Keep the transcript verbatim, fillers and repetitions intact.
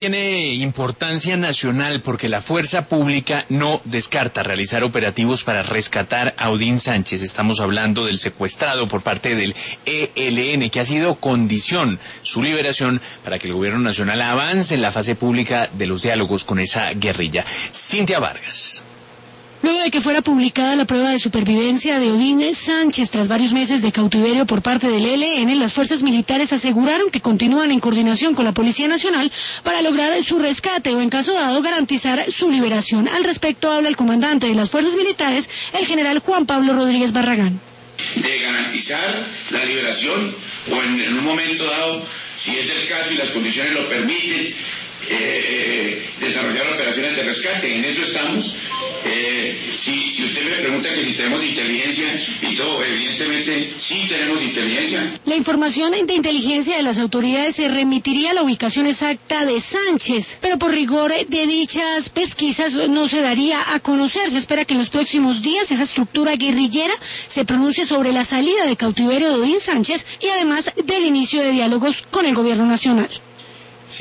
Tiene importancia nacional porque la fuerza pública no descarta realizar operativos para rescatar a Odín Sánchez. Estamos hablando del secuestrado por parte del E L N, que ha sido condición su liberación para que el gobierno nacional avance en la fase pública de los diálogos con esa guerrilla. Cintia Vargas. Luego de que fuera publicada la prueba de supervivencia de Odín Sánchez tras varios meses de cautiverio por parte del E L N, las fuerzas militares aseguraron que continúan en coordinación con la Policía Nacional para lograr su rescate o, en caso dado, garantizar su liberación. Al respecto habla el comandante de las fuerzas militares, el general Juan Pablo Rodríguez Barragán. De garantizar la liberación o en, en un momento dado, si es del caso y las condiciones lo permiten, eh, desarrollar operaciones de rescate. En eso estamos. Eh, si, si usted me pregunta que si tenemos inteligencia y todo, evidentemente sí tenemos inteligencia. La información de inteligencia de las autoridades se remitiría a la ubicación exacta de Sánchez, pero por rigor de dichas pesquisas no se daría a conocer. Se espera que en los próximos días esa estructura guerrillera se pronuncie sobre la salida de cautiverio de Odín Sánchez y además del inicio de diálogos con el gobierno nacional.